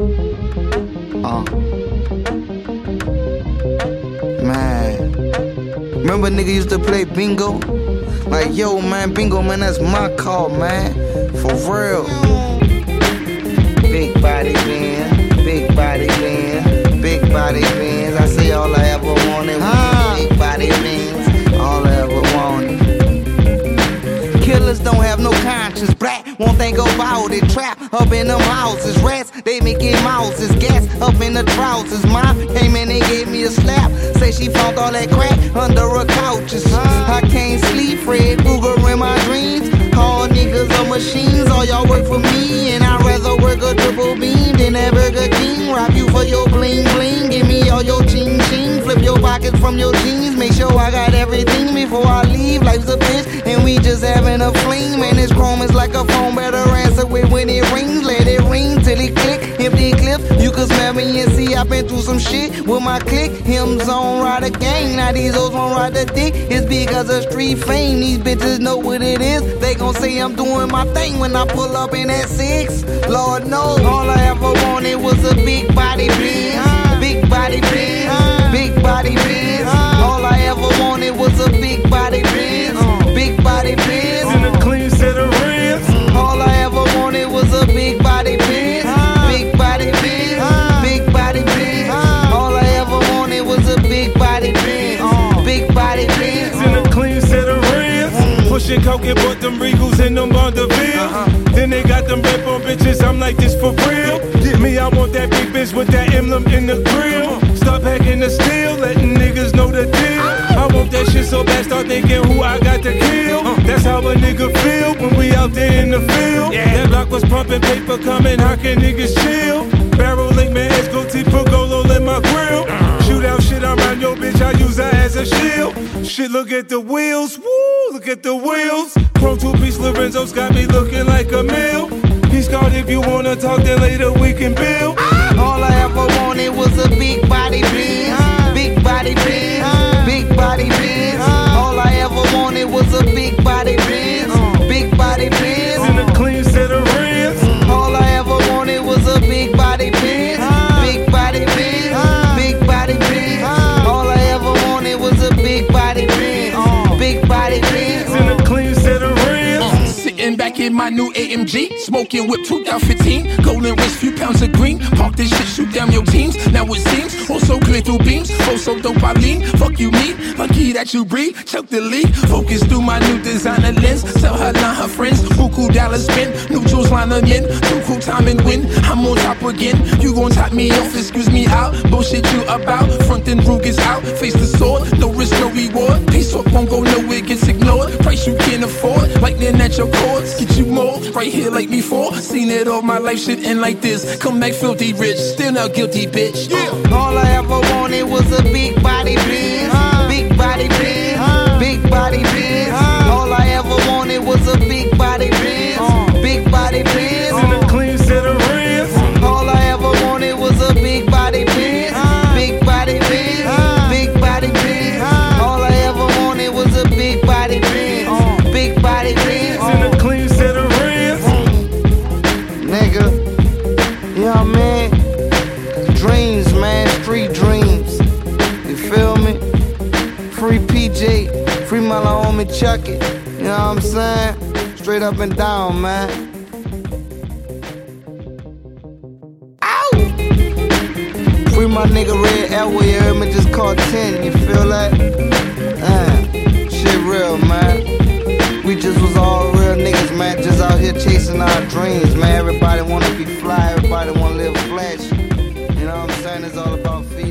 Man, remember nigga used to play bingo? Like, yo, man, bingo, man, that's my call, man. For real. Big body Benz, big body Benz, big body Benz. I say all I ever wanted was big body Benz. All I ever wanted. Killers don't have no conscience, black won't think about it. Trap up in them houses, rats, they making mouses. Gas up in the trousers, mom came in and gave me a slap. Say she found all that crack under her couches. I can't sleep, Fred Krueger in my dreams. All niggas are machines, all y'all work for me. And I'd rather work a triple beam than that Burger King. Rob you for your bling bling, give me all your ching ching. Flip your pockets from your jeans, make sure I got everything before I leave. Life's a bitch and we just having a fling. Man, this chrome is like a phone, better answer it when it rings. Let it ring till it click, empty clip. You can smell me and see I've been through some shit with my click. Him's on ride a gang, now these hoes won't ride the dick. It's because of street fame, these bitches know what it is. They gon' say I'm doing my thing when I pull up in that 6. Lord knows, all I ever wanted was a big body Benz, big body Benz, big body Benz. All I ever wanted was a big body Benz, big body Benz. In a clean set of rims. All I ever wanted was a big body Benz, big body Benz, big body Benz. All I ever wanted was a big body Benz, big body Benz. In a clean set of rims. Pushing coke and bought them Regals and them Bonneville. Then they got them red bone bitches, I'm like this for real. Get me, I want that big bitch with that emblem in the grill. Stop hacking the steel, letting niggas know the deal. I want that shit so bad, start thinking who I got to kill. That's how a nigga feel when we out there in the field. That block was pumping, paper coming, how can niggas chill? Barrel link, man, Esco put Golo in my grill. Shoot out shit around your bitch, I use her as a shield. Shit, look at the wheels, woo, look at the wheels. Chrome two-piece Lorenzo's got me looking like a meal. He's called if you wanna talk, then later we can build. All I ever wanted was a big body Benz, big body Benz, big body Benz. All I ever wanted was a big body Benz, big body Benz. In a clean set of rims. All I ever wanted was a big body Benz, big body Benz, big body Benz. All I ever wanted was a big body Benz, big body Benz. In a clean set of rims. Sitting back in my new AMG, smoking whip 2015, golden wrist, few pounds of green. Park this shit, shoot down your teams. Now it seems, also clear through beams. Also dope, I lean. Fuck you, me. Lucky that you breathe. Choke the lead. Focus through my new designer lens. Tell her line her friends. Buku dollars spent. Neutrals line again. Too cool time and win. I'm on top again. You gon' top me off, excuse me out. Bullshit you about. Front and rug is out. Face the sword. No risk, no reward. Peace up won't go nowhere, gets ignored. Price you can't afford. Lightning at your cords. Get you more. Right here like before. Seen it all my life, shit end like this. Come back filthy rich. Still not guilty, bitch. Yeah. All I ever wanted was a big body Benz, big body Benz, big body Benz. All I ever wanted was a big body Benz, big body Benz. In a clean set of rims. All I ever wanted was a big body Benz, big body Benz, big body Benz. All I ever wanted was a big body Benz, big body Benz. In a clean set of rims. Nigga, you know what I mean? Dreams, man, street dreams. You feel me? Free PJ, free my little homie Chucky. You know what I'm saying? Straight up and down, man. Ow! Free my nigga Red Elway, you heard me, just called 10. You feel that? Shit real, man. We just was all real niggas, man, just out here chasing our dreams, man. Everybody wanna be fly, everybody wanna live flash. You know what I'm saying? It's all about feet.